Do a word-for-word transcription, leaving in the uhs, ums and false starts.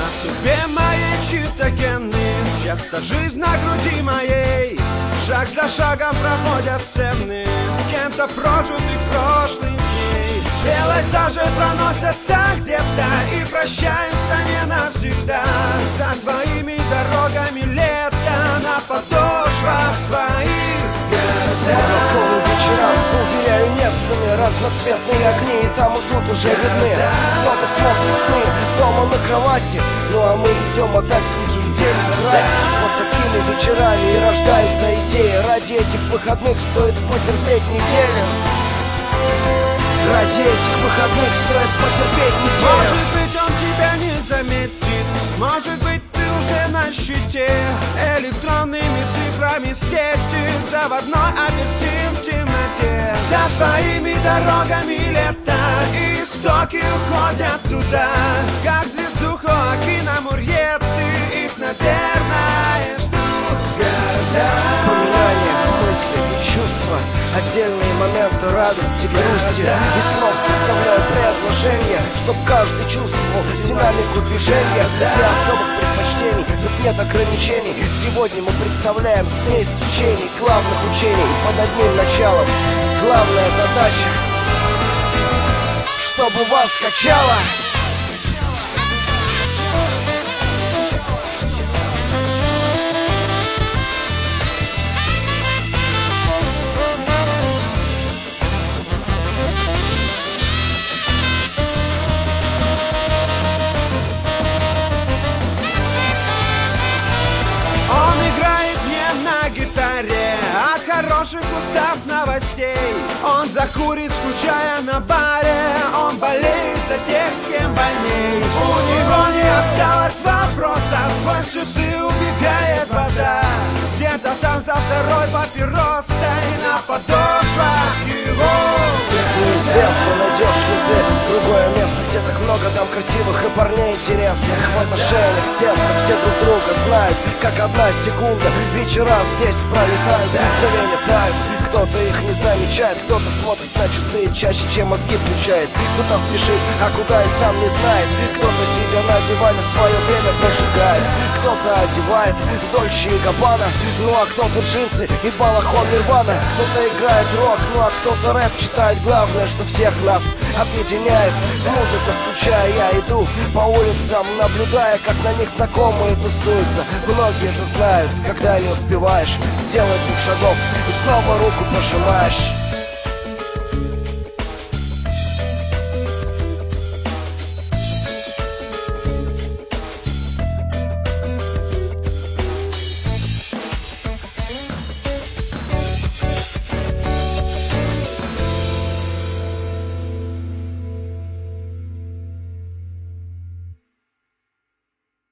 На судьбе моей чьи-то гены, чья-то жизнь на груди моей. Шаг за шагом проходят сцены кем-то прожитых прошлых дней. Белой сажей проносятся где-то и прощаются не навсегда. За твоими дорогами лето на подошвах твоих городах. По вечерам, уверяю, нет цены. Разноцветные огни и там и тут уже видны. Кто-то смотрит сны дома на кровати, ну а мы идем отдать круги и денег тратить. Вот такими вечерами и рождается идея. Ради этих выходных стоит потерпеть неделю. Ради этих выходных стоит потерпеть неделю. Может быть, он тебя не заметит, может быть, ты уже на щите. Электронными цифрами светит заводной апельсин в темноте. За твоими дорогами лето, и истоки уходят туда. Как звезду Хоакина Мурьетты, их, наверное, ждут города. Вспоминания, мысли и чувства, отдельные моменты радости, грусти. И снова составляю предложение, чтоб каждый чувствовал динамику движения. Для особых предпочтений тут нет ограничений. Сегодня мы представляем смесь течений, главных учений под одним началом. Главная задача, чтобы вас качало. Хороших устав новостей. Он закурит, скучая на баре. Он болеет за тех, с кем больней. У него не осталось вопросов. Сквозь часы убегает вода. Где-то там за второй папиросой на подошвах его. Неизвестно, найдешь ли ты другое место, где так много там красивых и парней интересных. В отношениях тесных все друг друга знают, как одна секунда. Вечера здесь пролетают, мгновения тают. Кто-то их не замечает, кто-то смотрит на часы чаще, чем мозги включает. Кто-то спешит, а куда и сам не знает. Кто-то, сидя на диване, свое время прожигает. Кто-то одевает Дольче и Габбана, ну а кто-то джинсы и балахон Нирвана. Кто-то играет рок, ну а кто-то рэп читает. Главное, что всех нас объединяет музыка, включая. Я иду по улицам, наблюдая, как на них знакомые тусуются. Многие это знают, когда не успеваешь сделать двух шагов и снова руку пожимаешь.